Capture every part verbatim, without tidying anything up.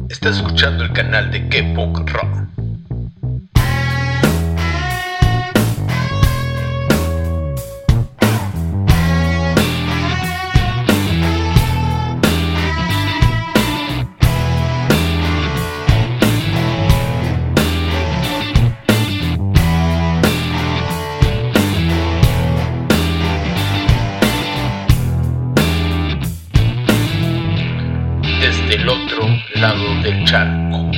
Estás escuchando el canal de K-Punk Rock. Desde el otro lado del charco.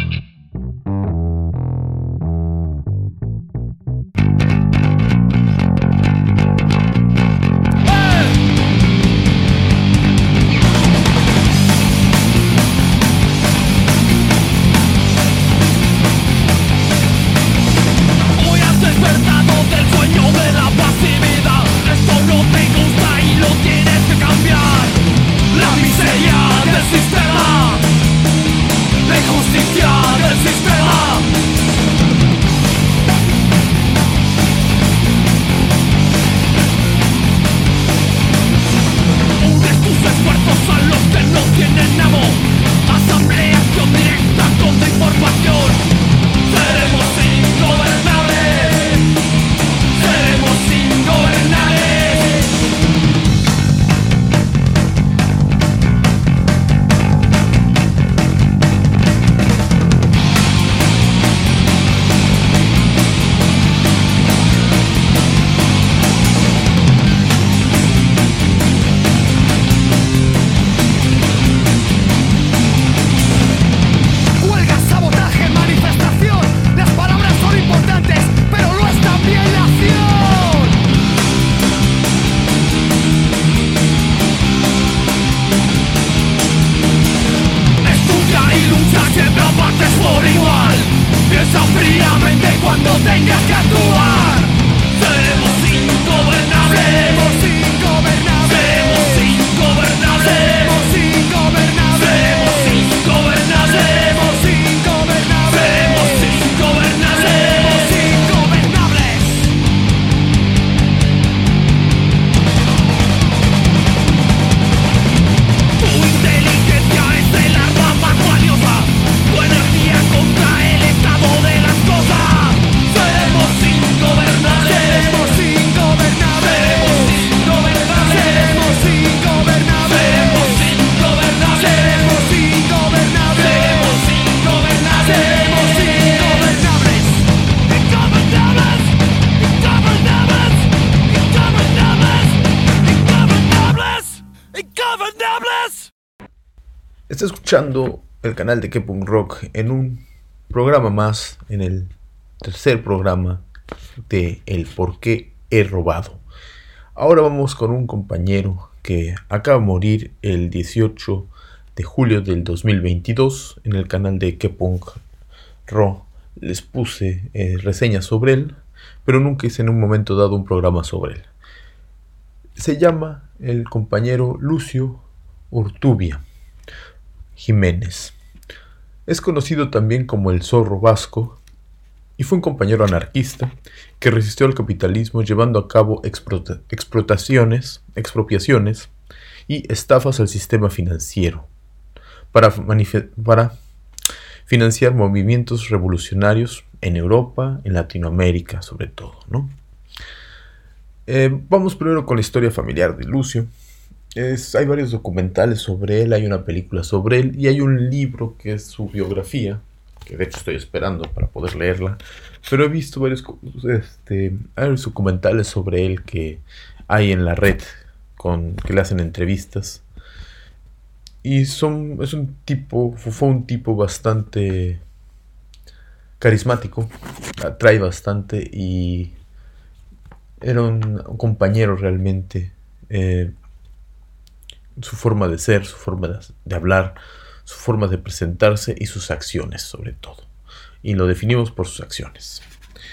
Está escuchando el canal de K-Punk Rock en un programa más, en el tercer programa de El por qué he robado. Ahora vamos con un compañero que acaba de morir el dieciocho de julio del dos mil veintidós. En el canal de K-Punk Rock les puse eh, reseñas sobre él, pero nunca hice en un momento dado un programa sobre él. Se llama el compañero Lucio Urtubia Jiménez. Es conocido también como el Zorro Vasco y fue un compañero anarquista que resistió al capitalismo llevando a cabo explota- explotaciones, expropiaciones y estafas al sistema financiero para, manife- para financiar movimientos revolucionarios en Europa, en Latinoamérica sobre todo, ¿no? Eh, vamos primero con la historia familiar de Lucio. Es, hay varios documentales sobre él, hay una película sobre él y hay un libro que es su biografía, que de hecho estoy esperando para poder leerla, pero he visto varios, este, varios documentales sobre él que hay en la red, con, que le hacen entrevistas, y son, es un tipo, fue un tipo bastante carismático, atrae bastante y era un, un compañero realmente. eh, Su forma de ser, su forma de, de hablar, su forma de presentarse y sus acciones sobre todo. Y lo definimos por sus acciones.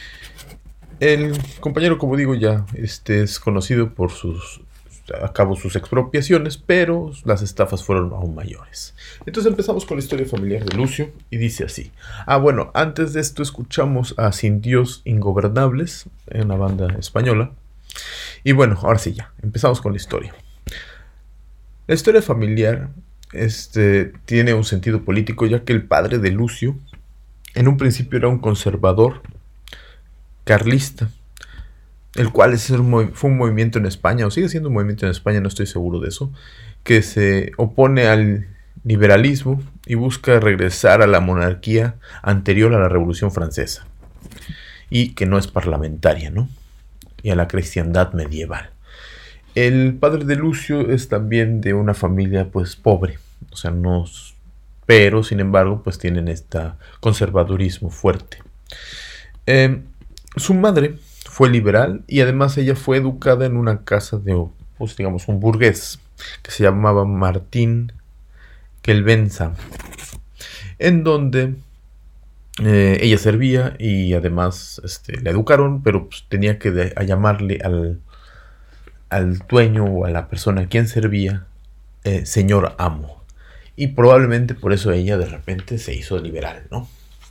El compañero, como digo ya, este es conocido por sus a cabo sus expropiaciones, pero las estafas fueron aún mayores. Entonces empezamos con la historia familiar de Lucio y dice así. Ah, bueno, antes de esto escuchamos a Sin Dios Ingobernables, una banda española. Y bueno, ahora sí ya, empezamos con la historia. La historia familiar este, tiene un sentido político, ya que el padre de Lucio en un principio era un conservador carlista, el cual es un, fue un movimiento en España, o sigue siendo un movimiento en España, no estoy seguro de eso, que se opone al liberalismo y busca regresar a la monarquía anterior a la Revolución Francesa, y que no es parlamentaria, ¿no? Y a la cristiandad medieval. El padre de Lucio es también de una familia pues pobre, o sea, no, pero sin embargo pues tienen este conservadurismo fuerte. Eh, su madre fue liberal y además ella fue educada en una casa de, pues digamos, un burgués que se llamaba Martín Kelvenza, en donde eh, ella servía y además este, la educaron, pero pues, tenía que de, a llamarle al al dueño o a la persona a quien servía, eh, señor amo. Y probablemente por eso ella de repente se hizo liberal, ¿no?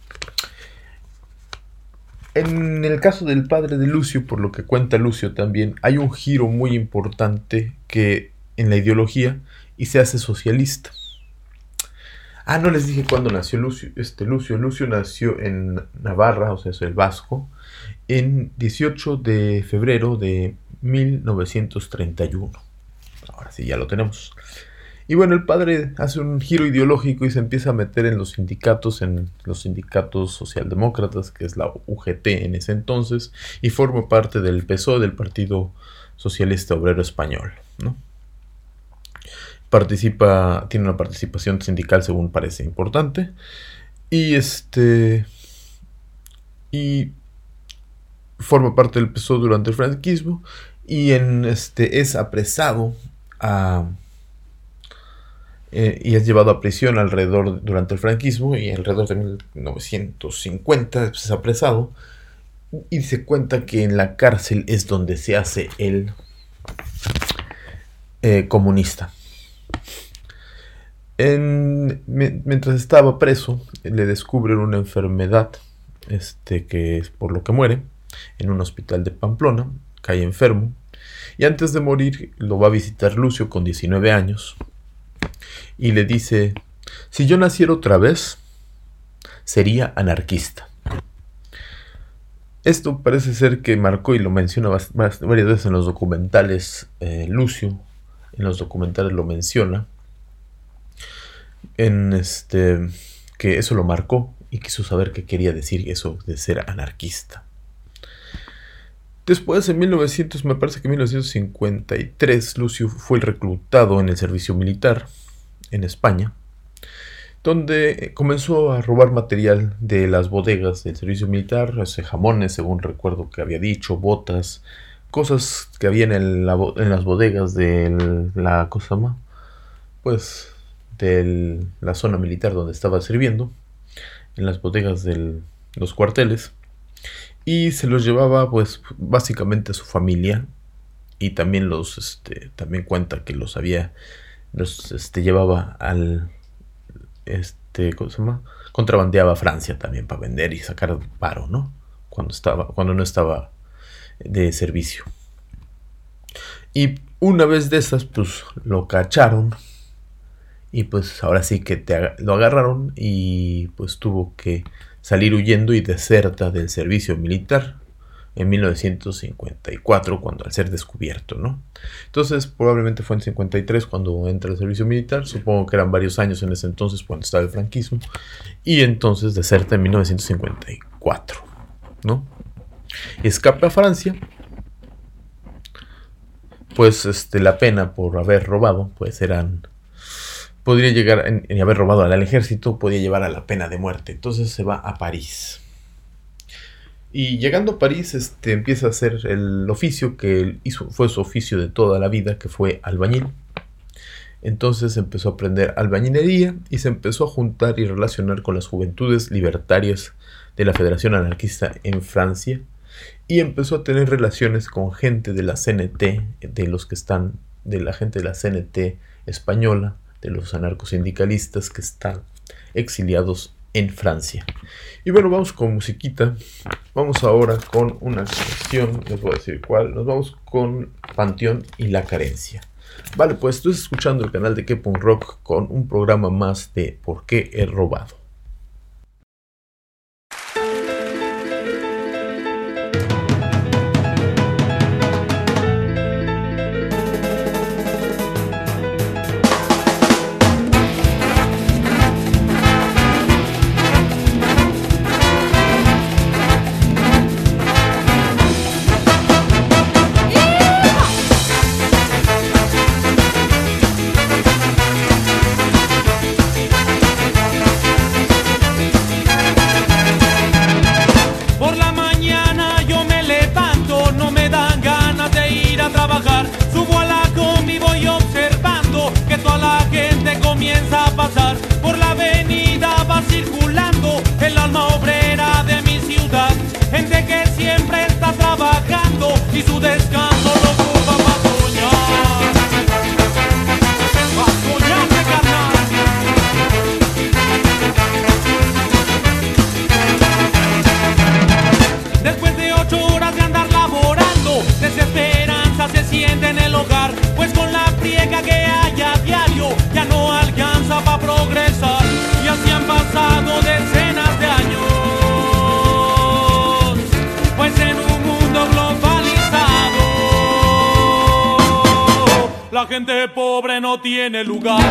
En el caso del padre de Lucio, por lo que cuenta Lucio también, hay un giro muy importante que en la ideología y se hace socialista. Ah, no les dije cuándo nació Lucio. Este Lucio, Lucio nació en Navarra, o sea, es el vasco, en dieciocho de febrero de mil novecientos treinta y uno. Ahora sí, ya lo tenemos. Y bueno, el padre hace un giro ideológico y se empieza a meter en los sindicatos, en los sindicatos socialdemócratas, que es la U G T en ese entonces, y forma parte del P S O E, del Partido Socialista Obrero Español, ¿no? Participa, tiene una participación sindical según parece importante, y este... y forma parte del P S O E durante el franquismo y en este es apresado a, eh, y es llevado a prisión alrededor durante el franquismo y alrededor de mil novecientos cincuenta es apresado y se cuenta que en la cárcel es donde se hace el eh, comunista. En, mientras estaba preso le descubren una enfermedad este, que es por lo que muere en un hospital de Pamplona, cae enfermo, y antes de morir lo va a visitar Lucio con diecinueve años, y le dice, si yo naciera otra vez, sería anarquista. Esto parece ser que marcó, y lo menciona varias veces en los documentales, eh, Lucio, en los documentales lo menciona, en este, que eso lo marcó, y quiso saber qué quería decir eso de ser anarquista. Después, en mil novecientos, me parece que en mil novecientos cincuenta y tres, Lucio fue reclutado en el servicio militar en España, donde comenzó a robar material de las bodegas del servicio militar, ese, jamones, según recuerdo que había dicho, botas, cosas que había en, la, en las bodegas de la cosa más, pues, de la zona militar donde estaba sirviendo, en las bodegas de los cuarteles. Y se los llevaba, pues, básicamente a su familia. Y también los, este, también cuenta que los había, los, este, llevaba al, este, ¿cómo se llama? Contrabandeaba a Francia también para vender y sacar paro, ¿no? Cuando estaba, cuando no estaba de servicio. Y una vez de esas, pues, lo cacharon. Y pues ahora sí que te, lo agarraron y pues tuvo que salir huyendo y deserta del servicio militar en mil novecientos cincuenta y cuatro, cuando al ser descubierto, ¿no? Entonces probablemente fue en cincuenta y tres cuando entra al servicio militar, supongo que eran varios años en ese entonces cuando estaba el franquismo, y entonces deserta en mil novecientos cincuenta y cuatro, ¿no? Y escapa a Francia, pues este, la pena por haber robado, pues eran... podría llegar, en, en haber robado al ejército, podía llevar a la pena de muerte. Entonces se va a París. Y llegando a París, este, empieza a hacer el oficio que hizo, fue su oficio de toda la vida, que fue albañil. Entonces empezó a aprender albañilería y se empezó a juntar y relacionar con las juventudes libertarias de la Federación Anarquista en Francia. Y empezó a tener relaciones con gente de la C N T, de los que están, de la gente de la C N T española, de los anarcosindicalistas que están exiliados en Francia. Y bueno, vamos con musiquita. Vamos ahora con una canción, les voy a decir cuál. Nos vamos con Panteón y la Carencia. Vale, pues tú estás escuchando el canal de K-Punk Rock con un programa más de ¿Por qué he robado? Comienza a pasar por la avenida, va circulando el alma obrera de mi ciudad, gente que siempre está trabajando y su descanso lo ocupa para soñar, para soñar de carnal. Después de ocho horas de andar laborando, desesperanza se siente en el hogar, pues con la friega que hay a diario ya no alcanza para progresar, y así han pasado decenas de años, pues en un mundo globalizado la gente pobre no tiene lugar.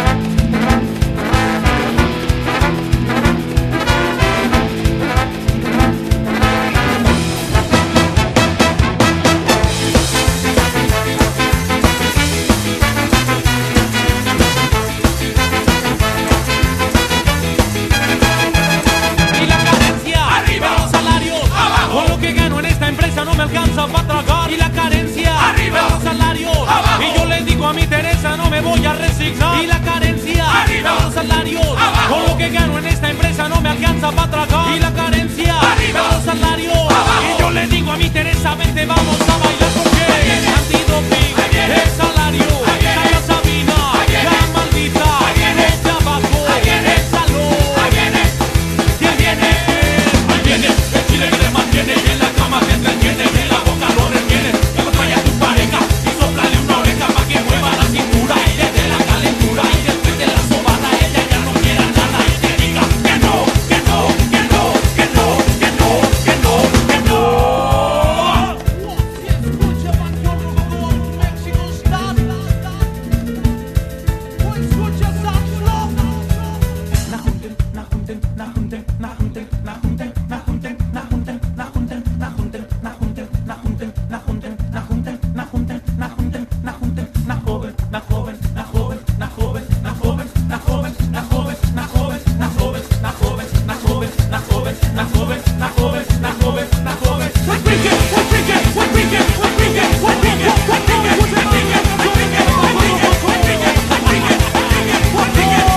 No me alcanza para tragar y la carencia arriba de los salarios abajo. Y yo le digo a mi Teresa, no me voy a resignar, y la carencia arriba de los salarios abajo. Con lo que gano en esta empresa no me alcanza para tragar y la carencia arriba de los salarios abajo. Y yo le digo a mi Teresa, vente vamos a bailar porque antidoping, el salario, Carla Sabina, la maldita, los de abajo, el salón, y ahí viene, ahí viene, el chile que te mantiene y en la cama te entretiene, y en la boca lo retiene, que acompaña a tu pareja y soplale una oreja pa' que mueva la cintura y le dé la calentura, y después de la sobada ella ya no quiera nada y te diga que no, que no, que no, que no, que no, que no, que no. Si escucha Banjo Rock, México Star, o escucha Saxlo. Na junten, na junten, na junten, na junten, na junten, na junten, na junten, na junten, na junten, na junten, na junten, na junten, na junten, na junten, na junten, na junten, na joven, na joven, na joven, na joven, na joven, na joven, na joven, na joven, na joven, na joven, na joven, na joven, na joven, na joven, na joven, na joven. What bring it? What bring it? What bring it? What bring it? What bring it? What bring it? What bring it? What bring it? What bring it? What bring it? What bring it? What bring it?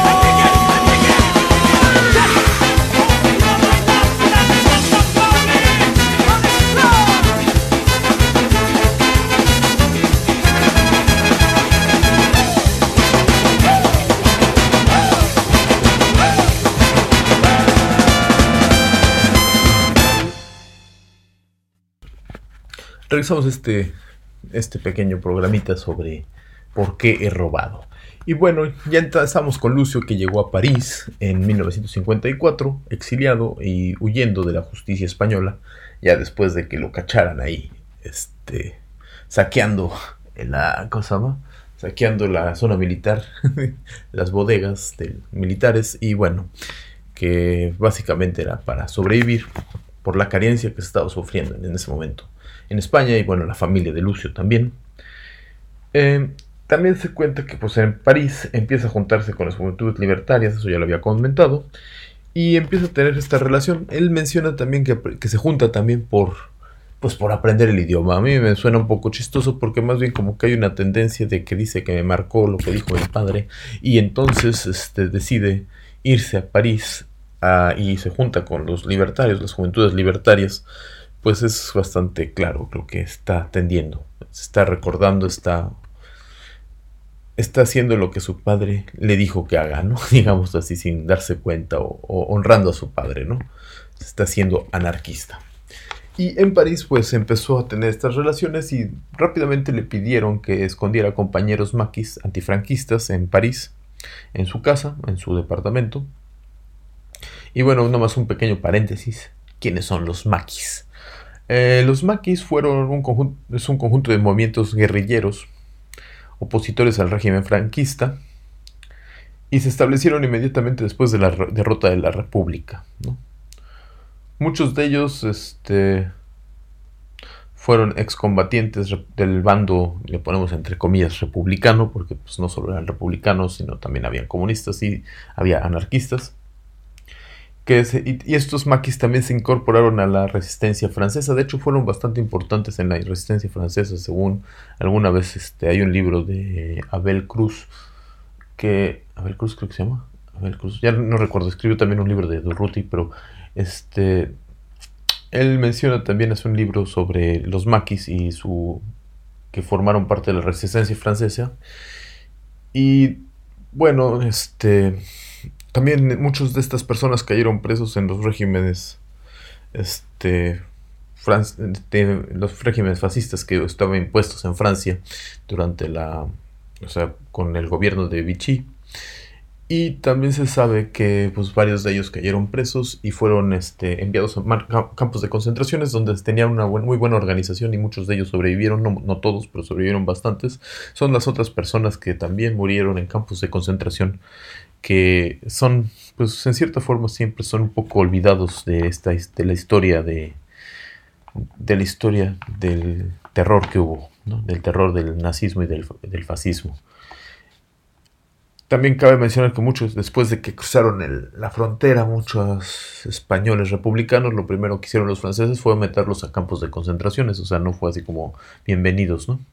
Realizamos este, este pequeño programita sobre por qué he robado. Y bueno, ya estamos con Lucio, que llegó a París en mil novecientos cincuenta y cuatro, exiliado y huyendo de la justicia española, ya después de que lo cacharan ahí, este, saqueando la, ¿cómo se llama? Saqueando la zona militar, las bodegas de militares, y bueno, que básicamente era para sobrevivir por la carencia que se estaba sufriendo en ese momento en España, y bueno, la familia de Lucio también. Eh, también se cuenta que pues en París empieza a juntarse con las juventudes libertarias, eso ya lo había comentado, y empieza a tener esta relación. Él menciona también que, que se junta también por, pues por aprender el idioma. A mí me suena un poco chistoso porque más bien como que hay una tendencia de que dice que me marcó lo que dijo mi padre, y entonces este, decide irse a París a, y se junta con los libertarios, las juventudes libertarias. Pues es bastante claro lo que está tendiendo. Se está recordando, está, está haciendo lo que su padre le dijo que haga, ¿no? Digamos así, sin darse cuenta, o, o honrando a su padre, ¿no? Se está haciendo anarquista. Y en París pues empezó a tener estas relaciones y rápidamente le pidieron que escondiera compañeros maquis antifranquistas en París, en su casa, en su departamento. Y bueno, nomás un pequeño paréntesis. ¿Quiénes son los maquis? Eh, los maquis fueron un conjunto, es un conjunto de movimientos guerrilleros opositores al régimen franquista y se establecieron inmediatamente después de la derrota de la República, ¿no? Muchos de ellos este, fueron excombatientes del bando, le ponemos entre comillas, republicano, porque pues, no solo eran republicanos, sino también había comunistas y había anarquistas. Que se, y, y estos maquis también se incorporaron a la resistencia francesa. De hecho, fueron bastante importantes en la resistencia francesa, según alguna vez este, hay un libro de Abel Cruz, que... Abel Cruz creo que se llama. Abel Cruz, ya no recuerdo, escribió también un libro de Durruti, pero este... él menciona también, hace un libro sobre los maquis y su... que formaron parte de la resistencia francesa. Y bueno, este... también muchos de estas personas cayeron presos en los regímenes, este, Fran- de los regímenes fascistas que estaban impuestos en Francia durante la, o sea, con el gobierno de Vichy. Y también se sabe que pues, varios de ellos cayeron presos y fueron este, enviados a mar- campos de concentraciones donde tenían una buen, muy buena organización y muchos de ellos sobrevivieron, no, no todos, pero sobrevivieron bastantes. Son las otras personas que también murieron en campos de concentración, que son, pues en cierta forma siempre son un poco olvidados de esta de la historia de, de la historia del terror que hubo, ¿no? Del terror del nazismo y del, del fascismo. También cabe mencionar que muchos, después de que cruzaron el, la frontera, muchos españoles republicanos, lo primero que hicieron los franceses fue meterlos a campos de concentraciones, o sea, no fue así como bienvenidos, ¿no?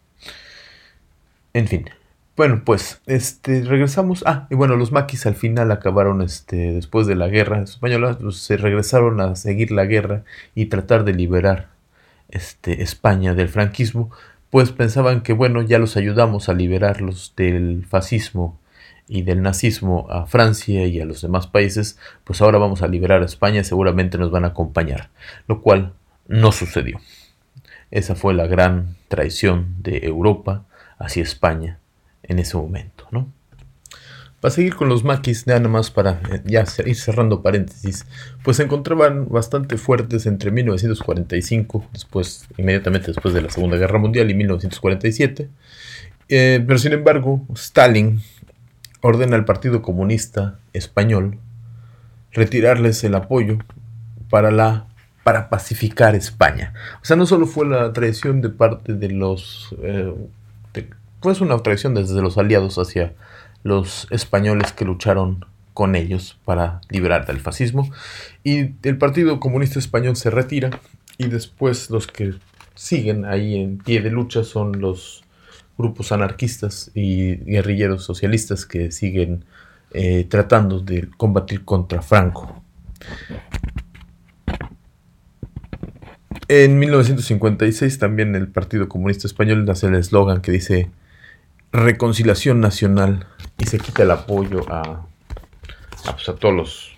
En fin. Bueno, pues, este, regresamos. Ah, y bueno, los maquis al final acabaron, este, después de la guerra española, pues, se regresaron a seguir la guerra y tratar de liberar, este, España del franquismo, pues pensaban que, bueno, ya los ayudamos a liberarlos del fascismo y del nazismo a Francia y a los demás países, pues ahora vamos a liberar a España, seguramente nos van a acompañar, lo cual no sucedió. Esa fue la gran traición de Europa hacia España en ese momento, ¿no? Para seguir con los maquis, nada más para eh, ya ir cerrando paréntesis, pues se encontraban bastante fuertes entre mil novecientos cuarenta y cinco, después, inmediatamente después de la Segunda Guerra Mundial, y mil novecientos cuarenta y siete, eh, pero sin embargo, Stalin ordena al Partido Comunista Español retirarles el apoyo para la para pacificar España. O sea, no solo fue la traición de parte de los eh, de, pues una traición desde los aliados hacia los españoles que lucharon con ellos para liberar del fascismo, y el Partido Comunista Español se retira, y después los que siguen ahí en pie de lucha son los grupos anarquistas y guerrilleros socialistas que siguen eh, tratando de combatir contra Franco. En mil novecientos cincuenta y seis también el Partido Comunista Español hace el eslogan que dice reconciliación nacional, y se quita el apoyo a, a, pues a todos los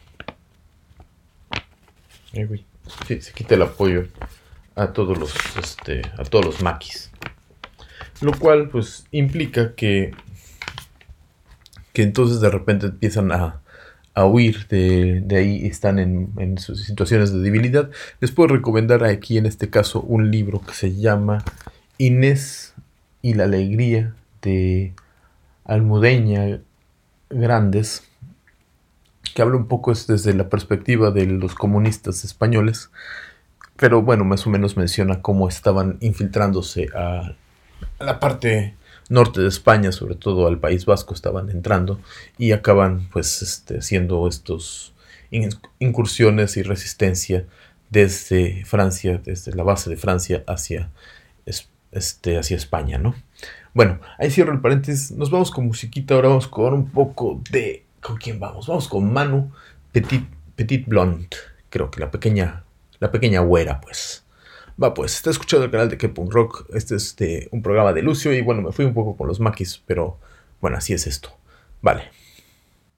eh, güey. Sí, se quita el apoyo a todos los este, a todos los maquis. Lo cual, pues, implica que, que entonces de repente empiezan a, a huir de, de ahí, están en, en sus situaciones de debilidad. Les puedo recomendar aquí, en este caso, un libro que se llama Inés y la alegría, de Almudeña Grandes, que habla un poco desde la perspectiva de los comunistas españoles, pero bueno, más o menos menciona cómo estaban infiltrándose a a la parte norte de España, sobre todo al País Vasco, estaban entrando y acaban pues este, haciendo estos incursiones y resistencia desde Francia, desde la base de Francia hacia, este, hacia España, ¿no? Bueno, ahí cierro el paréntesis, nos vamos con musiquita, ahora vamos con un poco de... ¿Con quién vamos? Vamos con Manu Petit, Petit Blonde, creo que la pequeña, la pequeña güera, pues. Va, pues, está escuchando el canal de K-Punk Rock. Este es de un programa de Lucio. Y bueno, me fui un poco con los maquis, pero bueno, así es esto. Vale.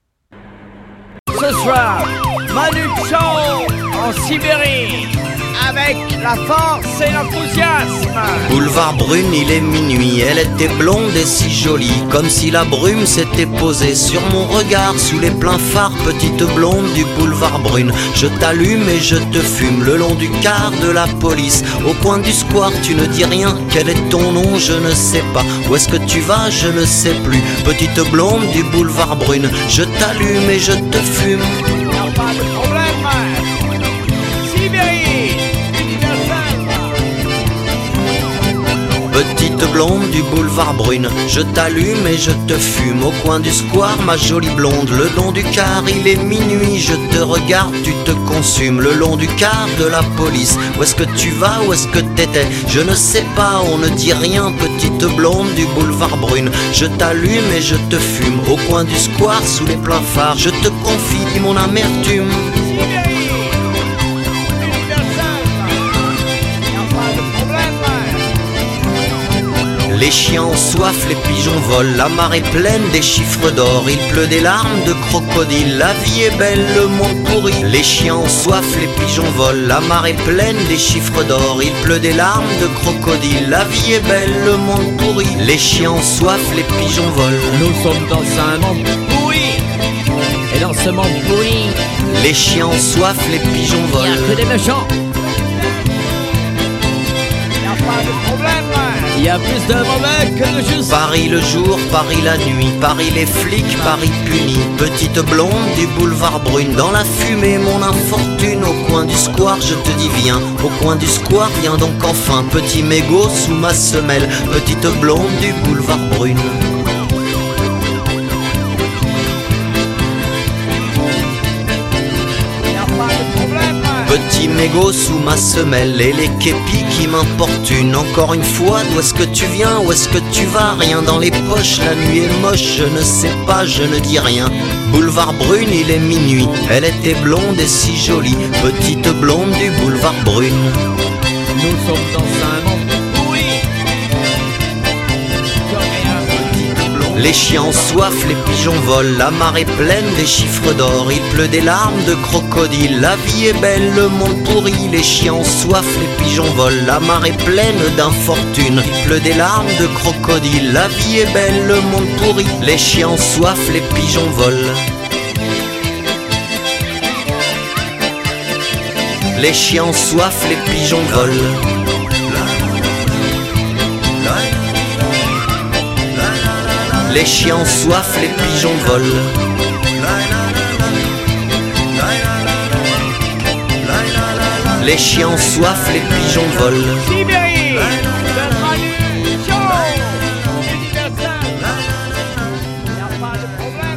Ce soir, Manu Chao en Sibérie. avec la force et l'enthousiasme. Boulevard Brune, il est minuit, elle était blonde et si jolie, comme si la brume s'était posée sur mon regard sous les pleins phares. Petite blonde du boulevard Brune, je t'allume et je te fume le long du quart de la police. Au coin du square, tu ne dis rien, quel est ton nom, je ne sais pas. Où est-ce que tu vas, je ne sais plus. Petite blonde du boulevard Brune, je t'allume et je te fume. Non, pas de problème. Sibérie, universelle. Petite blonde du boulevard Brune, je t'allume et je te fume. Au coin du square, ma jolie blonde, le long du quart, il est minuit. Je te regarde, tu te consumes. Le long du quart de la police, où est-ce que tu vas, où est-ce que t'étais? Je ne sais pas, on ne dit rien. Petite blonde du boulevard Brune, je t'allume et je te fume. Au coin du square, sous les pleins phares, je te confie mon amertume. Sibérie, universelle. Non, pas de problème. Les chiens ont soif, les pigeons volent, la mare est pleine des chiffres d'or, il pleut des larmes de crocodile, la vie est belle, le monde pourri. Les chiens ont soif, les pigeons volent, la mare est pleine des chiffres d'or, il pleut des larmes de crocodile, la vie est belle, le monde pourri. Les chiens ont soif, les pigeons volent. Nous sommes dans un monde pourri. Et dans ce monde pourri, Les chiens ont soif, les pigeons il n'y a que volent. des méchants. Non, pas de problème. Il y a plus de mauvais que de justes. Paris le jour, Paris la nuit, Paris les flics, Paris puni. Petite blonde du boulevard Brune, dans la fumée mon infortune. Au coin du square je te dis viens, au coin du square viens donc enfin. Petit mégot sous ma semelle, petite blonde du boulevard Brune. Non, pas de problème. Petit mégot sous ma semelle et les képis qui m'importunent. Encore une fois, d'où est-ce que tu viens, où est-ce que tu vas? Rien dans les poches, la nuit est moche, je ne sais pas, je ne dis rien. Boulevard Brune, il est minuit, elle était blonde et si jolie. Petite blonde du boulevard Brune. Nous sommes dans un monde pourri. Les chiens ont soif, les pigeons volent, la mare est pleine des chiffres d'or, il pleut des larmes de crocodile, la vie est belle, le monde pourri. Les chiens ont soif, les pigeons volent, la mare est pleine d'infortune, il pleut des larmes de crocodile, la vie est belle, le monde pourri. Les chiens ont soif, les pigeons volent. Les chiens ont soif, les pigeons volent. Les chiens ont soif, les pigeons volent. Les chiens ont soif, les pigeons volent. Sibérie, de Manu, show, universelle. Non, pas de problème.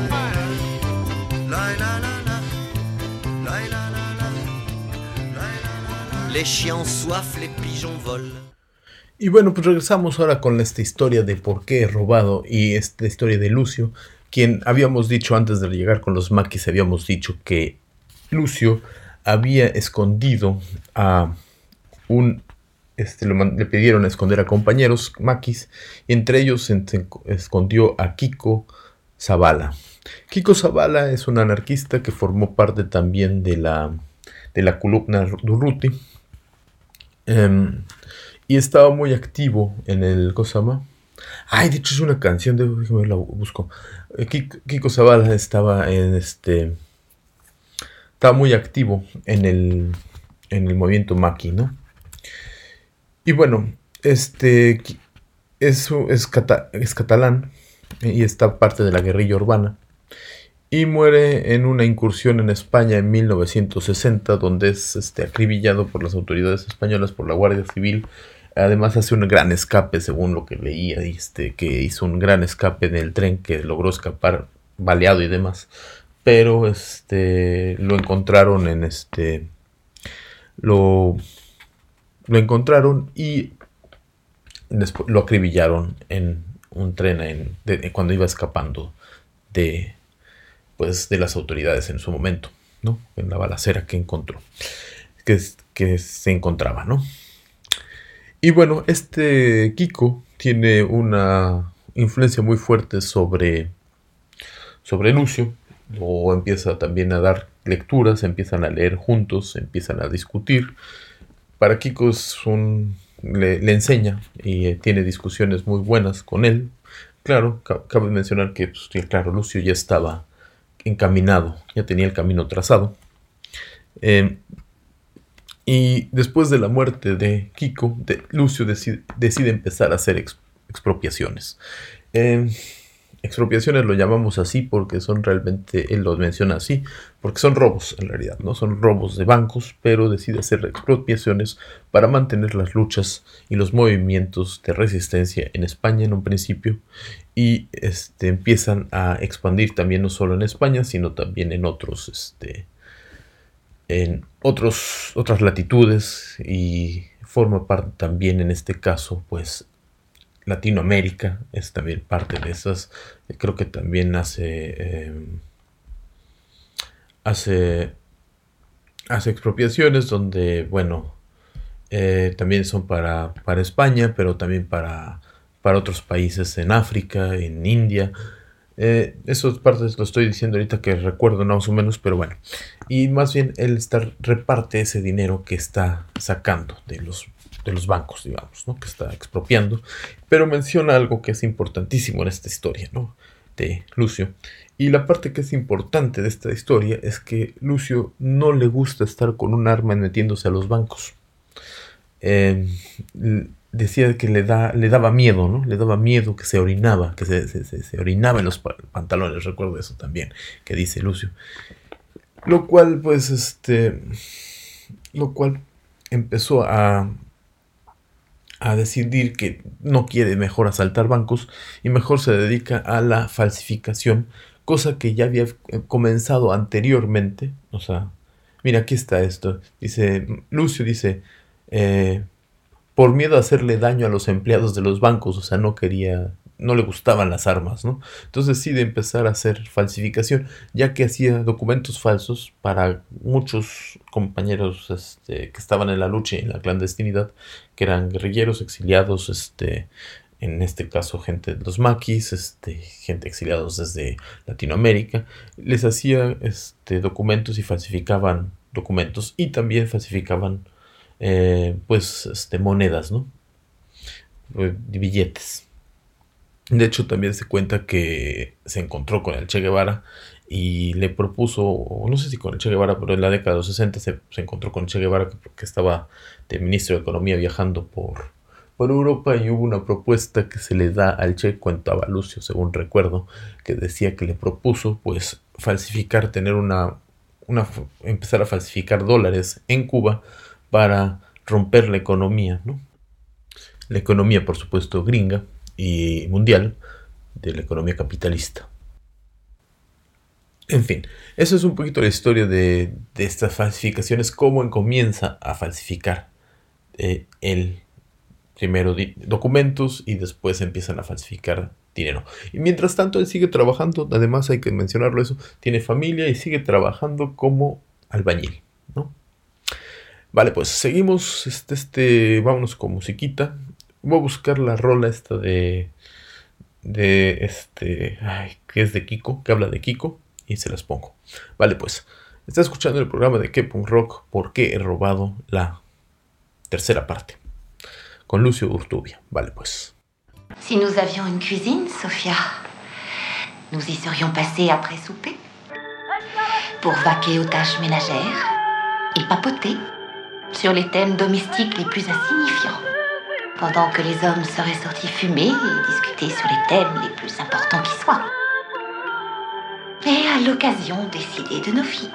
Les chiens ont soif, les pigeons volent. Y bueno, pues regresamos ahora con esta historia de por qué he robado y esta historia de Lucio, quien habíamos dicho antes de llegar con los maquis, habíamos dicho que Lucio había escondido a un, este, lo, le pidieron esconder a compañeros maquis, y entre ellos se, se escondió a Kiko Zavala. Kiko Zavala es un anarquista que formó parte también de la, de la columna Durruti. Um, Y estaba muy activo en el... ¿Cómo se llama? Ay, de hecho es una canción, de, déjame la busco. Kiko, Kiko Zavala estaba en este... Estaba muy activo en el, en el movimiento Maqui, ¿no? Y bueno, este... Es, es, cata, es catalán y está parte de la guerrilla urbana. Y muere en una incursión en España en mil novecientos sesenta, donde es este, acribillado por las autoridades españolas, por la Guardia Civil. Además hace un gran escape, según lo que leía, este, que hizo un gran escape en el tren, que logró escapar baleado y demás. Pero este, lo encontraron en este... Lo, lo encontraron y después lo acribillaron en un tren en, de, cuando iba escapando de... pues de las autoridades en su momento, ¿no? En la balacera que encontró, que, que se encontraba, ¿no? Y bueno, este Kiko tiene una influencia muy fuerte sobre, sobre Lucio, o empieza también a dar lecturas, empiezan a leer juntos, empiezan a discutir, para Kiko es un, le, le enseña y eh, tiene discusiones muy buenas con él. Claro, ca- cabe mencionar que, pues, claro, Lucio ya estaba encaminado, ya tenía el camino trazado. Eh, y después de la muerte de Kiko, de, Lucio decide, decide empezar a hacer ex, expropiaciones. Eh, expropiaciones lo llamamos así porque son realmente, él lo menciona así, porque son robos en realidad, no son robos de bancos, pero decide hacer expropiaciones para mantener las luchas y los movimientos de resistencia en España en un principio, y este, empiezan a expandir también no solo en España, sino también en otros, este, en otros, otras latitudes, y forma parte también en este caso, pues, Latinoamérica es también parte de esas. Creo que también hace eh, hace hace expropiaciones donde, bueno, eh, también son para, para España, pero también para, para otros países en África, en India. Eh, esas partes lo estoy diciendo ahorita que recuerdo más o menos, pero bueno. Y más bien él está, reparte ese dinero que está sacando de los de los bancos, digamos, ¿no? Que está expropiando, pero menciona algo que es importantísimo en esta historia, ¿no? De Lucio. Y la parte que es importante de esta historia es que Lucio no le gusta estar con un arma metiéndose a los bancos. Eh, decía que le, da, le daba miedo, ¿no? Le daba miedo que se orinaba, que se, se, se, se orinaba en los pantalones, recuerdo eso también, que dice Lucio. Lo cual, pues, este, lo cual empezó a a decidir que no quiere mejor asaltar bancos y mejor se dedica a la falsificación, cosa que ya había comenzado anteriormente. O sea, mira, aquí está esto. Dice, Lucio dice, eh, por miedo a hacerle daño a los empleados de los bancos, o sea, no quería, no le gustaban las armas, ¿no? Entonces decide empezar a hacer falsificación, ya que hacía documentos falsos para muchos compañeros este, que estaban en la lucha y en la clandestinidad, que eran guerrilleros, exiliados, este, en este caso gente de los maquis, este, gente exiliados desde Latinoamérica. Les hacía este, documentos y falsificaban documentos, y también falsificaban eh, pues este, monedas, ¿no? Eh, billetes. De hecho, también se cuenta que se encontró con el Che Guevara y le propuso, no sé si con el Che Guevara, pero en la década de los sesenta se, se encontró con el Che Guevara, que, que estaba de ministro de Economía viajando por, por Europa, y hubo una propuesta que se le da al Che, contaba Lucio, según recuerdo, que decía que le propuso, pues, falsificar, tener una, una empezar a falsificar dólares en Cuba para romper la economía, ¿no? La economía, por supuesto, gringa y mundial, de la economía capitalista. En fin, eso es un poquito la historia de, de estas falsificaciones, cómo comienza a falsificar eh, el primero di- documentos y después empiezan a falsificar dinero. Y mientras tanto él sigue trabajando, además hay que mencionarlo eso, tiene familia y sigue trabajando como albañil, ¿no? Vale, pues seguimos, este, este, vámonos con musiquita. Voy a buscar la rola esta de, de este, ay, que es de Kiko, que habla de Kiko, y se las pongo. Vale, pues, está escuchando el programa de K-Punk Rock, ¿por qué he robado? La tercera parte, con Lucio Urtubia. Vale, pues. Si nous avions une cuisine, Sophia, nous y serions passés après souper pour vaquer aux tâches ménagères et papoter sur les thèmes domestiques les plus insignifiants, pendant que les hommes seraient sortis fumer et discuter sur les thèmes les plus importants qui soient. Et à l'occasion, décider de nos vies.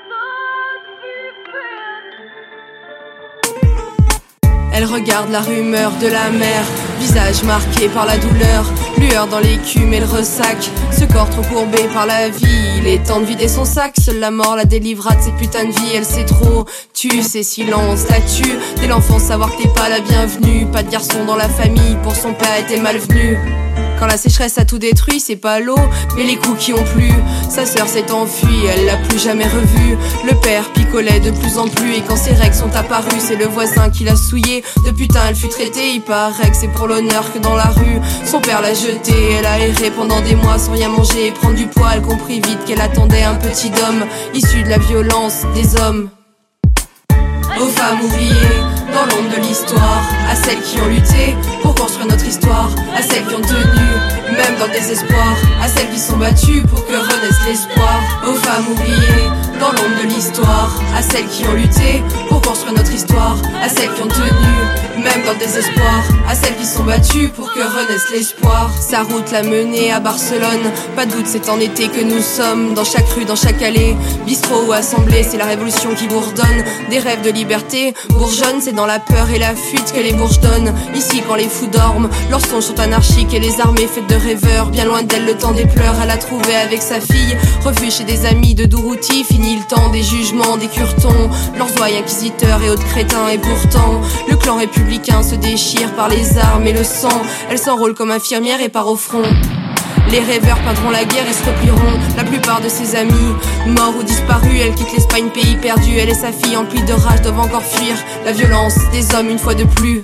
Elle regarde la rumeur de la mer, visage marqué par la douleur, lueur dans l'écume et le ressac, ce corps trop courbé par la vie, il est temps de vider son sac, seule la mort la délivra de cette putain de vie, elle sait trop, tue ses silences, la tue, dès l'enfance savoir que t'es pas la bienvenue, pas de garçon dans la famille, pour son père était malvenu. Quand la sécheresse a tout détruit, c'est pas l'eau, mais les coups qui ont plu. Sa sœur s'est enfuie, elle l'a plus jamais revue. Le père picolait de plus en plus, et quand ses règles sont apparues, c'est le voisin qui l'a souillé. De putain elle fut traitée, il paraît que c'est pour l'honneur que dans la rue son père l'a jetée. Elle a erré pendant des mois sans rien manger et prendre du poids. Elle comprit vite qu'elle attendait un petit homme issu de la violence des hommes. Aux femmes oubliées, dans l'ombre de l'histoire. À celles qui ont lutté pour construire notre histoire. À celles qui ont tenu, même dans le désespoir. À celles qui sont battues pour que renaisse l'espoir. Aux femmes oubliées dans l'ombre de l'histoire. À celles qui ont lutté pour construire notre histoire. À celles qui ont tenu, même dans le désespoir. À celles qui sont battues pour que renaisse l'espoir. Sa route l'a menée à Barcelone. Pas de doute, c'est en été que nous sommes. Dans chaque rue, dans chaque allée, bistrot ou assemblée, c'est la révolution qui bourdonne. Des rêves de liberté bourgeonnent, c'est dans la peur et la fuite que les bourges donnent. Ici, quand les fous dorment, leurs songes sont anarchiques et les armées faites de rêveurs. Bien loin d'elle, le temps des pleurs, elle a trouvé avec sa fille refuge chez des amis de Dourouti. Fini le temps des jugements, des curtons, leurs ouailles inquisiteurs et autres crétins. Et pourtant, le clan républicain se déchire par les armes et le sang. Elle s'enrôle comme infirmière et part au front. Les rêveurs peindront la guerre et se replieront. La plupart de ses amis, morts ou disparus. Elle quitte l'Espagne, pays perdu. Elle et sa fille, emplies de rage, doivent encore fuir la violence des hommes une fois de plus.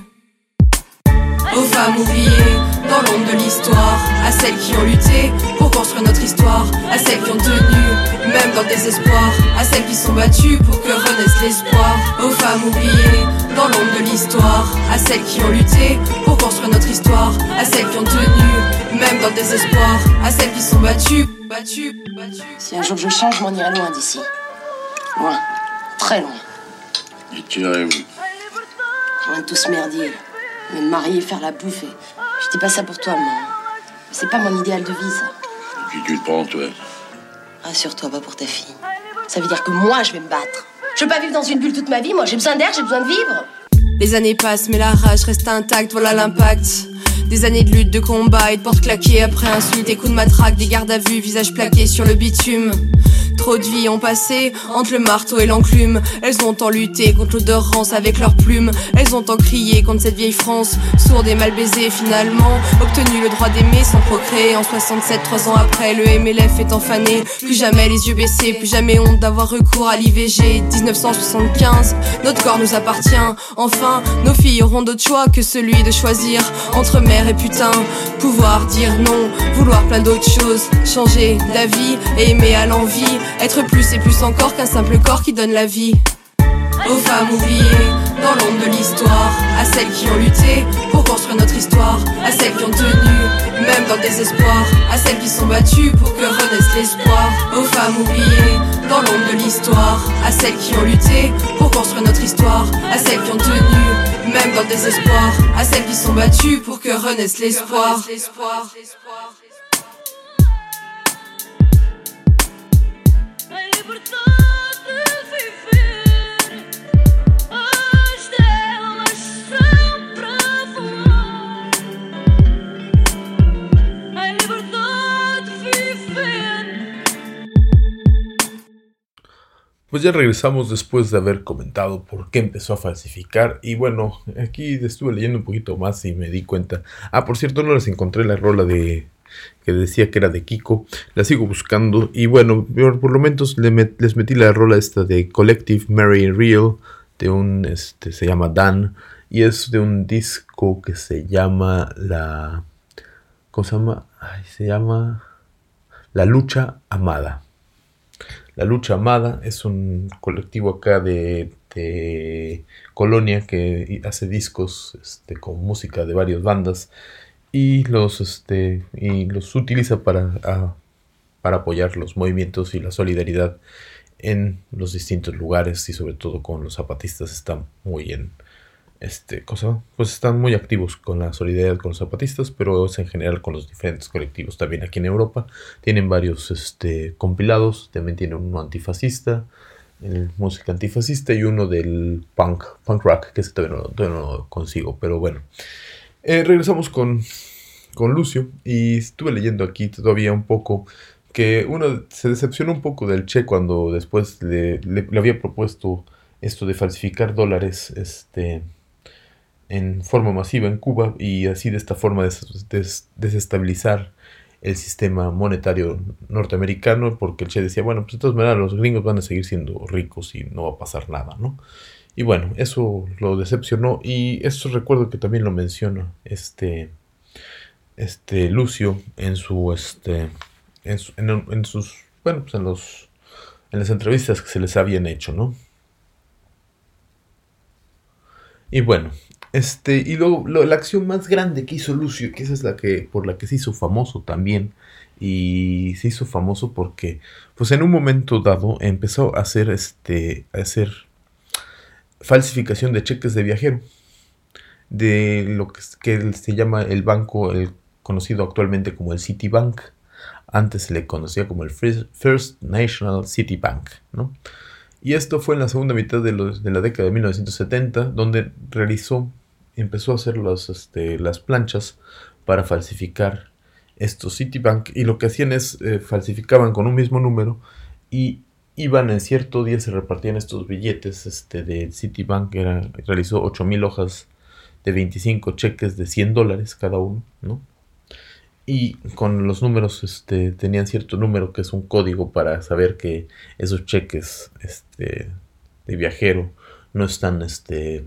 Aux femmes oubliées dans l'ombre de l'histoire. À celles qui ont lutté pour construire notre histoire. À celles qui ont tenu, même dans le désespoir. À celles qui sont battues pour que renaisse l'espoir. Aux femmes oubliées dans l'ombre de l'histoire. À celles qui ont lutté pour construire notre histoire. À celles qui ont tenu, même dans le désespoir. À celles qui sont battues, battues, battues. Si un jour je change, je m'en irai loin d'ici. Loin, très loin. Et tu irais où? Loin de tout ce merdier. Me marier, faire la bouffe. Et... je dis pas ça pour toi, maman. C'est pas mon idéal de vie, ça. Qui tu te prends, toi? Rassure-toi, pas pour ta fille. Ça veut dire que moi, je vais me battre. Je veux pas vivre dans une bulle toute ma vie, moi. J'ai besoin d'air, j'ai besoin de vivre. Les années passent, mais la rage reste intacte, voilà l'impact. Des années de lutte, de combat et de portes claquées. Après insultes et coups de matraque, des gardes à vue, visage plaqué sur le bitume. Trop de vies ont passé entre le marteau et l'enclume. Elles ont tant lutté contre l'odeur rance avec leurs plumes. Elles ont tant crié contre cette vieille France, sourde et mal baisée finalement. Obtenu le droit d'aimer sans procréer. En soixante-sept, trois ans après, le M L F est enfané. Plus jamais les yeux baissés, plus jamais honte d'avoir recours à l'I V G. dix-neuf cent soixante-quinze, notre corps nous appartient. Enfin, nos filles auront d'autres choix que celui de choisir entre mère et putain. Pouvoir dire non, vouloir plein d'autres choses. Changer d'avis et aimer à l'envie. Être plus et plus encore qu'un simple corps qui donne la vie. Aux femmes oubliées dans l'ombre de l'histoire. À celles qui ont lutté pour construire notre histoire. À celles qui ont tenu, même dans le désespoir. À celles qui sont battues pour que renaisse l'espoir. Aux femmes oubliées dans l'ombre de l'histoire. À celles qui ont lutté pour construire notre histoire. À celles qui ont tenu, même dans le désespoir. À celles qui sont battues pour que renaisse l'espoir. Pues ya regresamos después de haber comentado por qué empezó a falsificar. Y bueno, aquí estuve leyendo un poquito más y me di cuenta. Ah, por cierto, no les encontré la rola de que decía que era de Kiko. La sigo buscando. Y bueno, por, por lo menos le met, les metí la rola esta de Collective Mary Real. De un, este, se llama Dan. Y es de un disco que se llama la... ¿Cómo se llama? Ay, se llama La Lucha Amada. La Lucha Amada es un colectivo acá de, de Colonia que hace discos este, con música de varias bandas y los, este, y los utiliza para, a, para apoyar los movimientos y la solidaridad en los distintos lugares y sobre todo con los zapatistas. Están muy en este cosa, pues están muy activos con la solidaridad con los zapatistas, pero es en general con los diferentes colectivos. También aquí en Europa tienen varios este, compilados, también tienen uno antifascista, el, música antifascista y uno del punk, punk rock, que ese todavía no, todavía no lo consigo, pero bueno. Eh, regresamos con, con Lucio y estuve leyendo aquí todavía un poco que uno se decepcionó un poco del Che cuando después le, le, le había propuesto esto de falsificar dólares este, en forma masiva en Cuba y así de esta forma des, des, desestabilizar el sistema monetario norteamericano, porque el Che decía, bueno, pues de todas maneras los gringos van a seguir siendo ricos y no va a pasar nada, ¿no? Y bueno, eso lo decepcionó y eso recuerdo que también lo menciona este, este Lucio en su este en, su, en, en sus bueno pues en los en las entrevistas que se les habían hecho, ¿no? Y bueno, este, y luego lo, la acción más grande que hizo Lucio, que esa es la que, por la que se hizo famoso también, y se hizo famoso porque, pues en un momento dado, empezó a hacer, este, a hacer falsificación de cheques de viajero, de lo que, que se llama el banco, el conocido actualmente como el Citibank. Antes se le conocía como el First National City Bank, ¿no? Y esto fue en la segunda mitad de, los, de la década de mil novecientos setenta, donde realizó, empezó a hacer los, este, las planchas para falsificar estos Citibank. Y lo que hacían es, eh, falsificaban con un mismo número y iban en cierto día, se repartían estos billetes este, de Citibank. Era, realizó ocho mil hojas de veinticinco cheques de cien dólares cada uno, ¿no? Y con los números, este, tenían cierto número que es un código para saber que esos cheques, este, de viajero no están, este,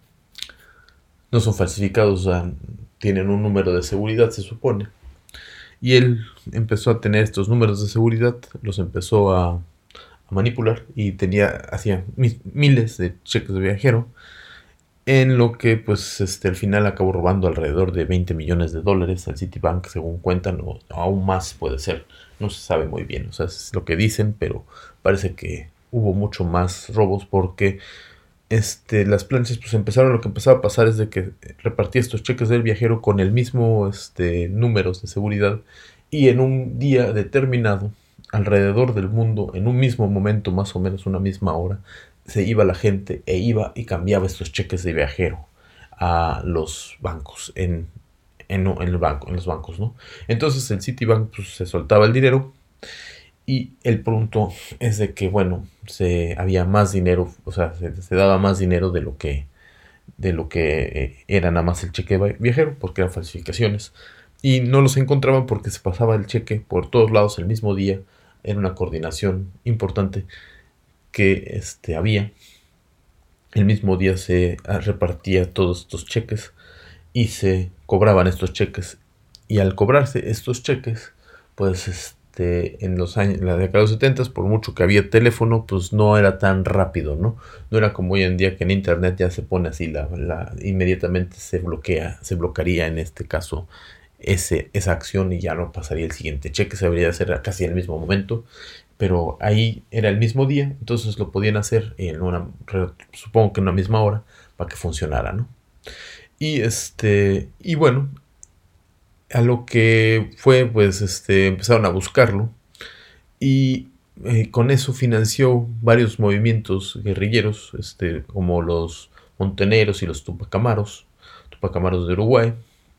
no son falsificados, o sea, tienen un número de seguridad, se supone. Y él empezó a tener estos números de seguridad, los empezó a, a manipular y tenía, hacía miles de cheques de viajero. En lo que, pues, este, al final acabó robando alrededor de veinte millones de dólares al Citibank, según cuentan, o aún más puede ser. No se sabe muy bien, o sea, es lo que dicen, pero parece que hubo mucho más robos porque este, las planchas, pues, empezaron, lo que empezaba a pasar es de que repartía estos cheques del viajero con el mismo, este, números de seguridad, y en un día determinado, alrededor del mundo, en un mismo momento, más o menos una misma hora, se iba la gente e iba y cambiaba estos cheques de viajero a los bancos, en, en, en el banco, en los bancos, ¿no? Entonces el Citibank, pues, se soltaba el dinero y el punto es de que, bueno, se había más dinero, o sea, se, se daba más dinero de lo que de lo que eh, era nada más el cheque viajero, porque eran falsificaciones, y no los encontraban porque se pasaba el cheque por todos lados el mismo día. Era una coordinación importante que este, había. El mismo día se repartía todos estos cheques y se cobraban estos cheques. Y al cobrarse estos cheques, pues este, en los años, en la década de los setenta, por mucho que había teléfono, pues no era tan rápido, ¿no? No era como hoy en día que en internet ya se pone así, la, la, inmediatamente se bloquea, se bloquearía en este caso ese, esa acción y ya no pasaría el siguiente cheque. Se debería hacer casi en el mismo momento. Pero ahí era el mismo día, entonces lo podían hacer en una, supongo que en una misma hora, para que funcionara, ¿no? Y este, y bueno, a lo que fue, pues, este, empezaron a buscarlo, y eh, con eso financió varios movimientos guerrilleros, este, como los Montoneros y los Tupacamaros, Tupacamaros de Uruguay,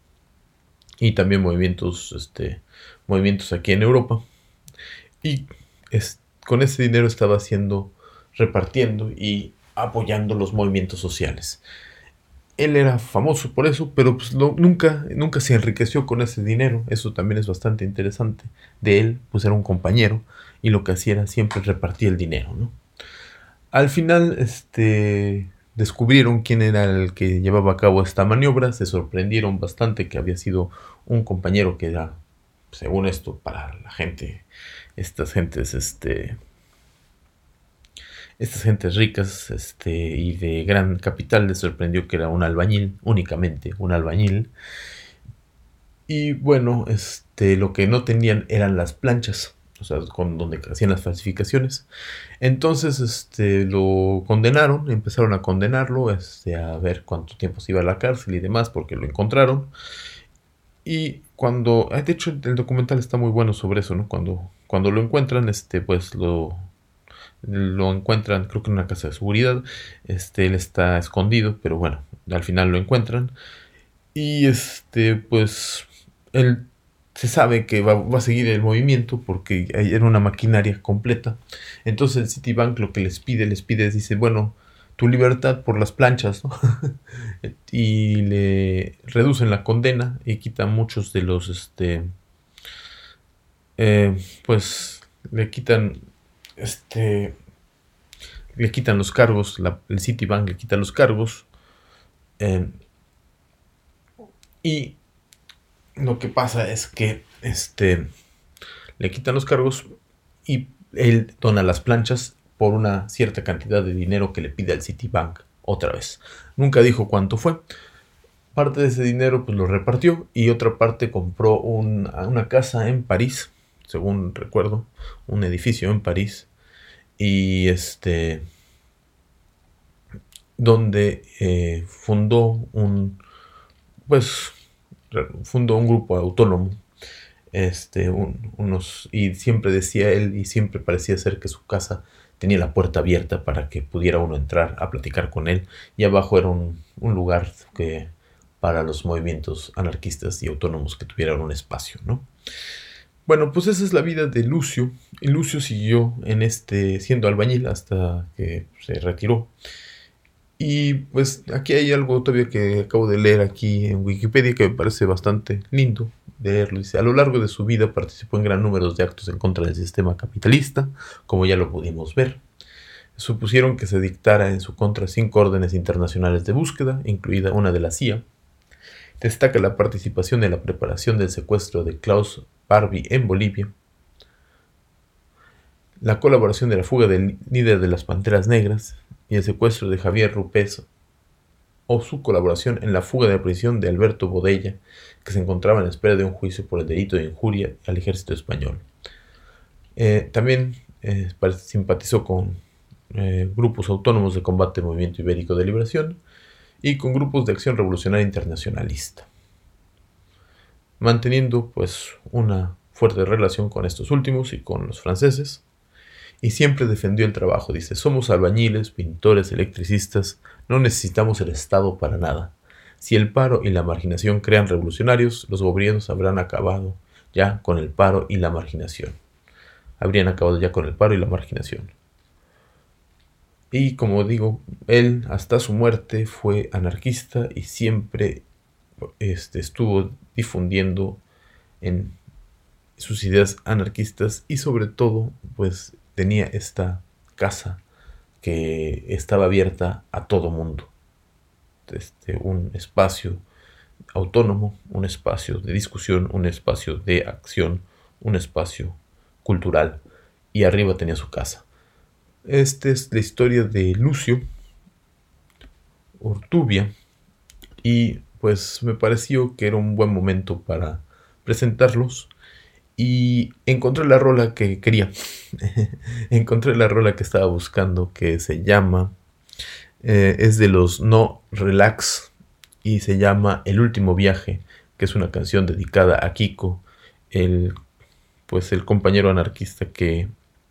y también movimientos, este, movimientos aquí en Europa. Y Es, con ese dinero estaba haciendo, repartiendo y apoyando los movimientos sociales. Él era famoso por eso, pero pues no, nunca, nunca se enriqueció con ese dinero. Eso también es bastante interesante. De él, pues era un compañero y lo que hacía era siempre repartir el dinero, ¿no? Al final, este, descubrieron quién era el que llevaba a cabo esta maniobra. Se sorprendieron bastante que había sido un compañero que era, según esto, para la gente, estas gentes, este, estas gentes ricas, este, y de gran capital, les sorprendió que era un albañil, únicamente un albañil. Y bueno, este, lo que no tenían eran las planchas, o sea, con donde hacían las falsificaciones. Entonces, este, lo condenaron, empezaron a condenarlo, este, a ver cuánto tiempo se iba a la cárcel y demás, porque lo encontraron. Y cuando, de hecho, el documental está muy bueno sobre eso, ¿no? Cuando, cuando lo encuentran, este, pues lo, lo encuentran, creo que en una casa de seguridad. Este, él está escondido, pero bueno, al final lo encuentran. Y este, pues, él se sabe que va, va a seguir el movimiento porque era una maquinaria completa. Entonces el Citibank lo que les pide, les pide, dice, bueno, tu libertad por las planchas, ¿no? Y le reducen la condena y quitan muchos de los, este, eh, pues, le quitan, este, le quitan los cargos, la, el Citibank le quita los cargos, eh, y lo que pasa es que, este, le quitan los cargos y él dona las planchas por una cierta cantidad de dinero que le pide al Citibank otra vez. Nunca dijo cuánto fue. Parte de ese dinero pues lo repartió y otra parte compró un, una casa en París, según recuerdo, un edificio en París, y este donde eh, fundó un pues fundó un grupo autónomo, este un, unos y siempre decía él y siempre parecía ser que su casa tenía la puerta abierta para que pudiera uno entrar a platicar con él, y abajo era un, un lugar que para los movimientos anarquistas y autónomos que tuvieran un espacio, ¿no? Bueno, pues esa es la vida de Lucio. Y Lucio siguió en este, siendo albañil hasta que se retiró. Y pues aquí hay algo todavía que acabo de leer aquí en Wikipedia que me parece bastante lindo de leerlo. Dice: a lo largo de su vida participó en gran número de actos en contra del sistema capitalista, como ya lo pudimos ver. Supusieron que se dictara en su contra cinco órdenes internacionales de búsqueda, incluida una de la C I A. Destaca la participación en la preparación del secuestro de Klaus Barbie en Bolivia, la colaboración de la fuga del líder de las Panteras Negras y el secuestro de Javier Rupes, o su colaboración en la fuga de la prisión de Alberto Bodella, que se encontraba en espera de un juicio por el delito de injuria al ejército español. Eh, también eh, simpatizó con eh, grupos autónomos de combate del Movimiento Ibérico de Liberación y con grupos de acción revolucionaria internacionalista, manteniendo pues una fuerte relación con estos últimos y con los franceses, y siempre defendió el trabajo. Dice: somos albañiles, pintores, electricistas, no necesitamos el Estado para nada. Si el paro y la marginación crean revolucionarios, los gobiernos habrán acabado ya con el paro y la marginación. Habrían acabado ya con el paro y la marginación. Y como digo, él hasta su muerte fue anarquista y siempre este, estuvo difundiendo en sus ideas anarquistas, y sobre todo pues tenía esta casa que estaba abierta a todo mundo. Este, un espacio autónomo, un espacio de discusión, un espacio de acción, un espacio cultural, y arriba tenía su casa. Esta es la historia de Lucio Urtubia, y pues me pareció que era un buen momento para presentarlos, y encontré la rola que quería. Encontré la rola que estaba buscando, que se llama eh, es de los No Relax y se llama El Último Viaje, que es una canción dedicada a Kiko, el pues el compañero anarquista que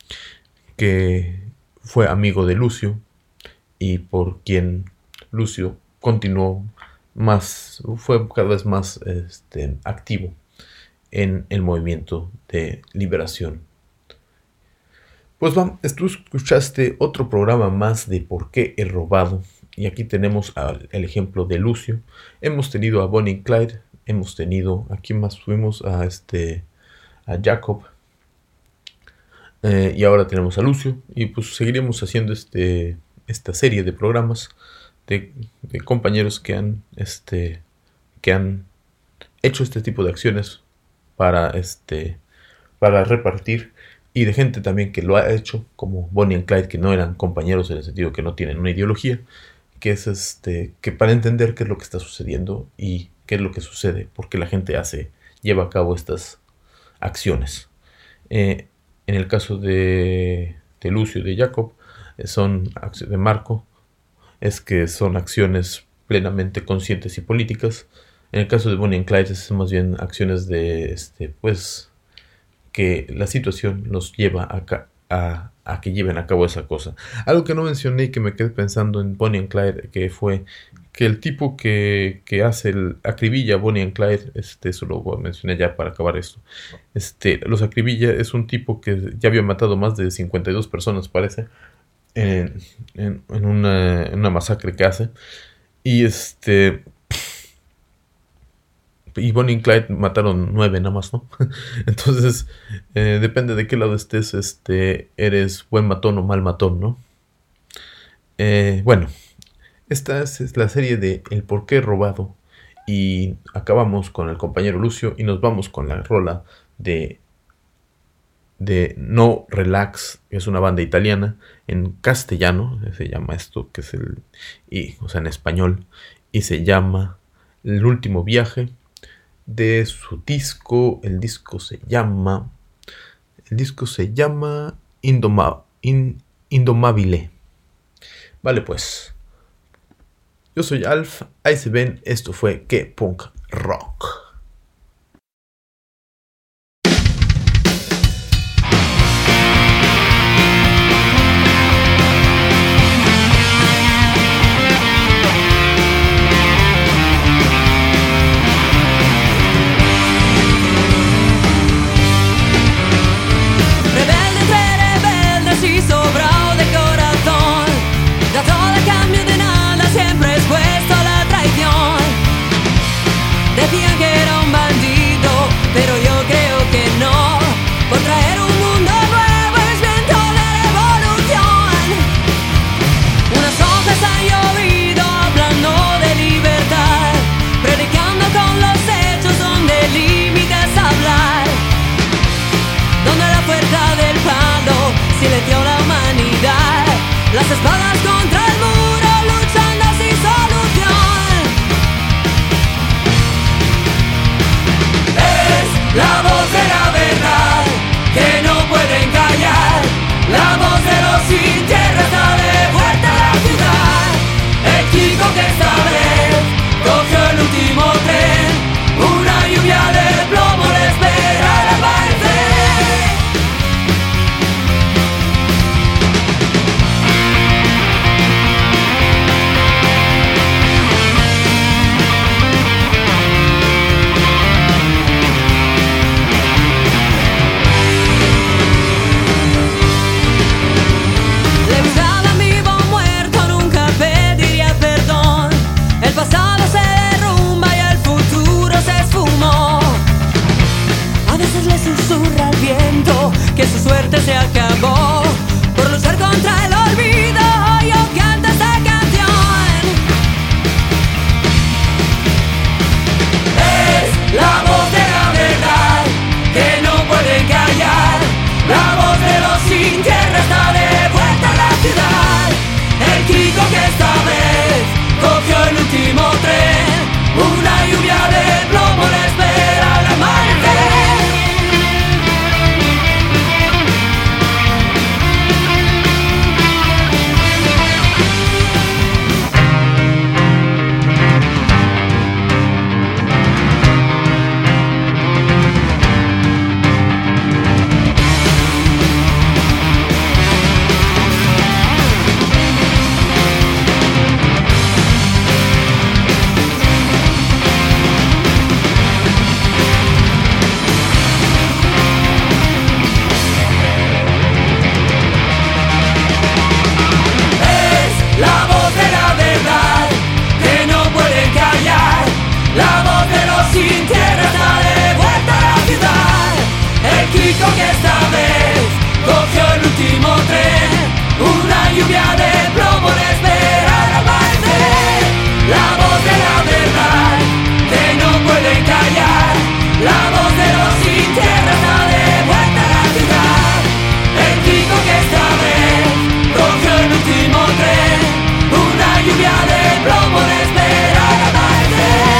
que fue amigo de Lucio y por quien Lucio continuó más, fue cada vez más este, activo en el movimiento de liberación. Pues va, tú escuchaste otro programa más de ¿Por qué he robado? Y aquí tenemos al, el ejemplo de Lucio. Hemos tenido a Bonnie y Clyde, hemos tenido, aquí más fuimos a este a Jacob, eh, y ahora tenemos a Lucio, y pues seguiremos haciendo este esta serie de programas de, de compañeros que han este que han hecho este tipo de acciones para este para repartir, y de gente también que lo ha hecho, como Bonnie y Clyde, que no eran compañeros en el sentido que no tienen una ideología, que es este que para entender qué es lo que está sucediendo y qué es lo que sucede, por qué la gente hace lleva a cabo estas acciones. Eh, en el caso de, de Lucio y de Jacob, eh, son de Marco, es que son acciones plenamente conscientes y políticas. En el caso de Bonnie y Clyde es más bien acciones de, este, pues, que la situación los lleva a, a, a que lleven a cabo esa cosa. Algo que no mencioné y que me quedé pensando en Bonnie y Clyde, que fue que el tipo que, que hace el acribilla a Bonnie y Clyde, este, eso lo mencioné ya para acabar esto, este, los acribilla, es un tipo que ya había matado más de cincuenta y dos personas, parece, en, en, en, una, en una masacre que hace, y este y Bonnie y Clyde mataron nueve nada más, ¿no? Entonces, eh, depende de qué lado estés, este, eres buen matón o mal matón, ¿no? Eh, bueno, esta es la serie de El por qué he robado, y acabamos con el compañero Lucio y nos vamos con la rola de de No Relax, que es una banda italiana, en castellano, se llama esto, que es el, y, o sea, en español, y se llama El Último Viaje, de su disco, el disco se llama, el disco se llama Indoma, In, Indomabile. Vale, pues, yo soy Alf, ahí se ven, esto fue Que Punk Rock. Decían que era un bandido, pero yo creo que no. Por traer un mundo nuevo es viento de revolución. Unas hojas han llovido hablando de libertad, predicando con los hechos donde límites hablar, donde la fuerza del palo silenció la humanidad, las espadas contra el muro luchando sin solución. La voz de la verdad, que no pueden callar. La voz de los sin tierra está de vuelta a la ciudad. El chico que esta vez cogió el último tren, una lluvia de plomo le espera al amanecer. Susurra el viento que su suerte se acabó por luchar contra el olvido. Yo canto esta canción. Es la voz de la verdad, que no pueden callar. La voz de los sin tierra está de vuelta a la ciudad. El chico que esta vez cogió el último tren, una lluvia de plomo le espera al amanecer. Que esta vez cogió el último tren, una lluvia de plomo le espera al amanecer. La voz de la verdad, que no pueden callar. La voz de los sin tierra está de vuelta a la ciudad. El chico que esta vez cogió el último tren, una lluvia de plomo le espera al amanecer.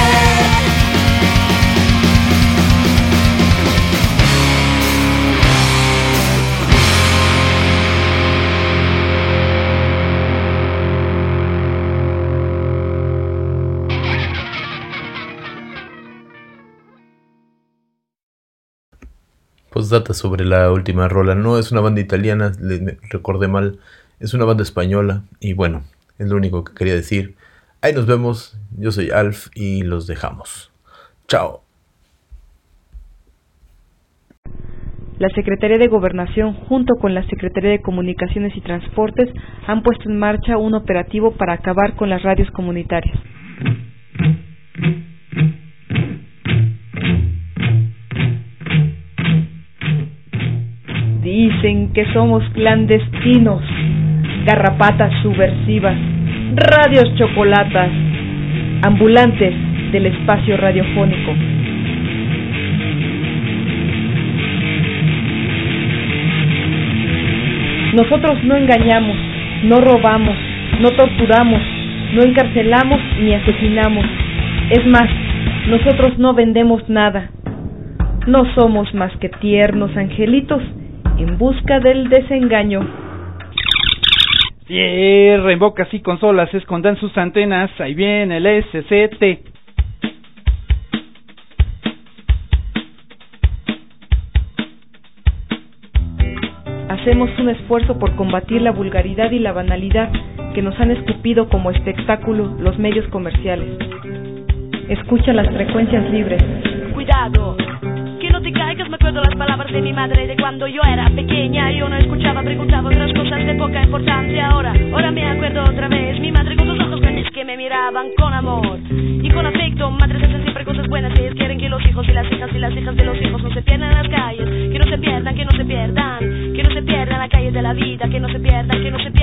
Postdata sobre la última rola. No es una banda italiana, le recordé mal. Es una banda española. Y bueno, es lo único que quería decir. Ahí nos vemos. Yo soy Alf y los dejamos. Chao. La Secretaría de Gobernación, junto con la Secretaría de Comunicaciones y Transportes, han puesto en marcha un operativo para acabar con las radios comunitarias. Dicen que somos clandestinos, garrapatas subversivas, radios chocolatas, ambulantes del espacio radiofónico. Nosotros no engañamos, no robamos, no torturamos, no encarcelamos ni asesinamos. Es más, nosotros no vendemos nada. No somos más que tiernos angelitos en busca del desengaño. Cierra, en bocas y consolas escondan sus antenas, ahí viene el S C T. Hacemos un esfuerzo por combatir la vulgaridad y la banalidad que nos han escupido como espectáculo los medios comerciales. Escucha las frecuencias libres. Cuidado, que no te caigas, me acuerdo las palabras de mi madre de cuando yo era pequeña. Yo no escuchaba, preguntaba otras cosas de poca importancia. Ahora, ahora me acuerdo otra vez, mi madre con sus ojos grandes que me miraban con amor y con afecto. Madres hacen siempre cosas buenas, ellas quieren que los hijos y las hijas y las hijas de los hijos no se pierdan en las calles, que no se pierdan, que no se pierdan, que no se pierdan la calle de la vida, que no se pierdan, que no se pierdan.